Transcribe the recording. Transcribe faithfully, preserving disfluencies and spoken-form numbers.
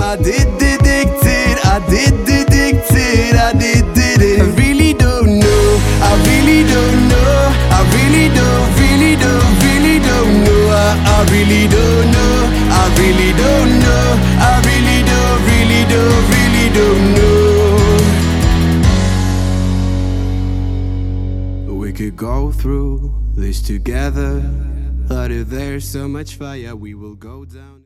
did addicted, I did addicted, I did it. I really don't know, I really don't know, I really don't, really don't, really don't know. I, I really don't know, I really don't know, I really don't, really don't, really don't know. We could go through this together, but if there's so much fire, we will go down.